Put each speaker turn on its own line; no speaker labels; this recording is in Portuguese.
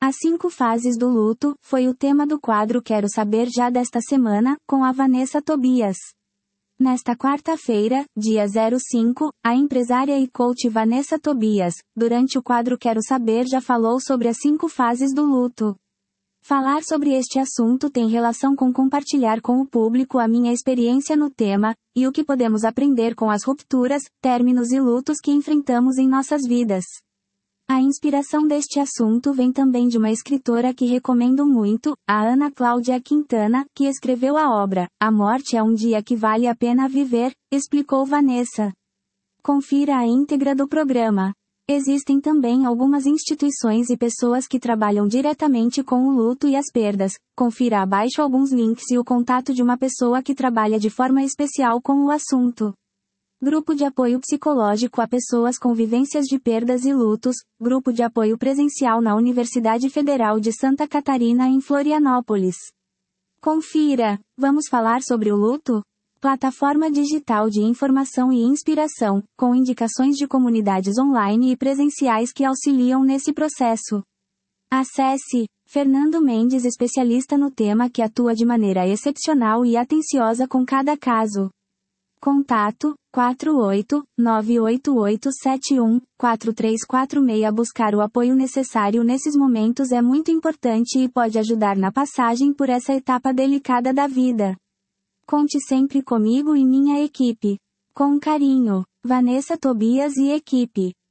As 5 fases do luto, foi o tema do quadro Quero Saber Já desta semana, com a Vanessa Tobias. Nesta quarta-feira, dia 05, a empresária e coach Vanessa Tobias, durante o quadro Quero Saber Já falou sobre as 5 fases do luto. Falar sobre este assunto tem relação com compartilhar com o público a minha experiência no tema, e o que podemos aprender com as rupturas, términos e lutos que enfrentamos em nossas vidas. A inspiração deste assunto vem também de uma escritora que recomendo muito, a Ana Cláudia Quintana, que escreveu a obra A Morte é um Dia que Vale a Pena Viver, explicou Vanessa. Confira a íntegra do programa. Existem também algumas instituições e pessoas que trabalham diretamente com o luto e as perdas. Confira abaixo alguns links e o contato de uma pessoa que trabalha de forma especial com o assunto. Grupo de apoio psicológico a pessoas com vivências de perdas e lutos, grupo de apoio presencial na Universidade Federal de Santa Catarina em Florianópolis. Confira! Vamos falar sobre o luto? Plataforma digital de informação e inspiração, com indicações de comunidades online e presenciais que auxiliam nesse processo. Acesse Fernando Mendes, especialista no tema que atua de maneira excepcional e atenciosa com cada caso. Contato, 48-98871-4346. Buscar o apoio necessário nesses momentos é muito importante e pode ajudar na passagem por essa etapa delicada da vida. Conte sempre comigo e minha equipe. Com carinho, Vanessa Tobias e equipe.